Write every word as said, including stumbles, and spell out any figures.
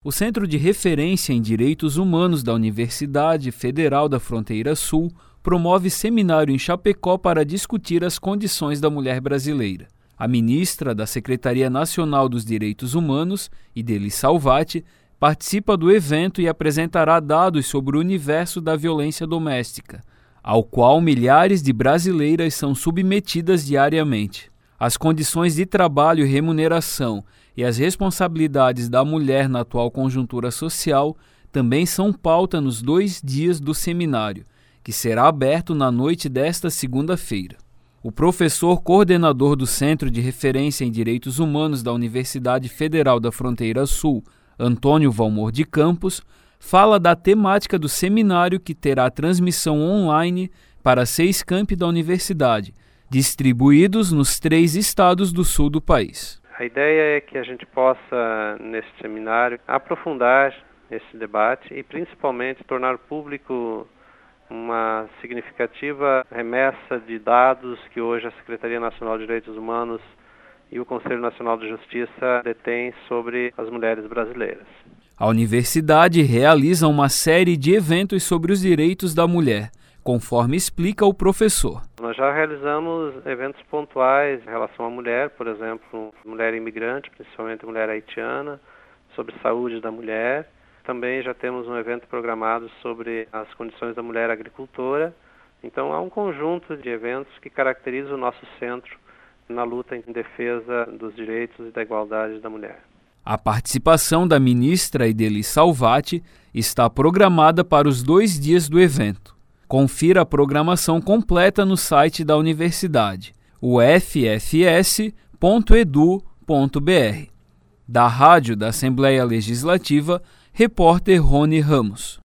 O Centro de Referência em Direitos Humanos da Universidade Federal da Fronteira Sul promove seminário em Chapecó para discutir as condições da mulher brasileira. A ministra da Secretaria Nacional dos Direitos Humanos, Idely Salvati, participa do evento e apresentará dados sobre o universo da violência doméstica, ao qual milhares de brasileiras são submetidas diariamente. As condições de trabalho e remuneração e as responsabilidades da mulher na atual conjuntura social também são pauta nos dois dias do seminário, que será aberto na noite desta segunda-feira. O professor coordenador do Centro de Referência em Direitos Humanos da Universidade Federal da Fronteira Sul, Antônio Valmor de Campos, fala da temática do seminário, que terá transmissão online para seis campi da universidade, distribuídos nos três estados do sul do país. A ideia é que a gente possa, nesse seminário, aprofundar esse debate e principalmente tornar público uma significativa remessa de dados que hoje a Secretaria Nacional de Direitos Humanos e o Conselho Nacional de Justiça detêm sobre as mulheres brasileiras. A universidade realiza uma série de eventos sobre os direitos da mulher, conforme explica o professor. Nós já realizamos eventos pontuais em relação à mulher, por exemplo, mulher imigrante, principalmente mulher haitiana, sobre saúde da mulher. Também já temos um evento programado sobre as condições da mulher agricultora. Então há um conjunto de eventos que caracteriza o nosso centro na luta em defesa dos direitos e da igualdade da mulher. A participação da ministra Idely Salvati está programada para os dois dias do evento. Confira a programação completa no site da universidade, u f f s ponto e d u ponto b r. Da Rádio da Assembleia Legislativa, repórter Rony Ramos.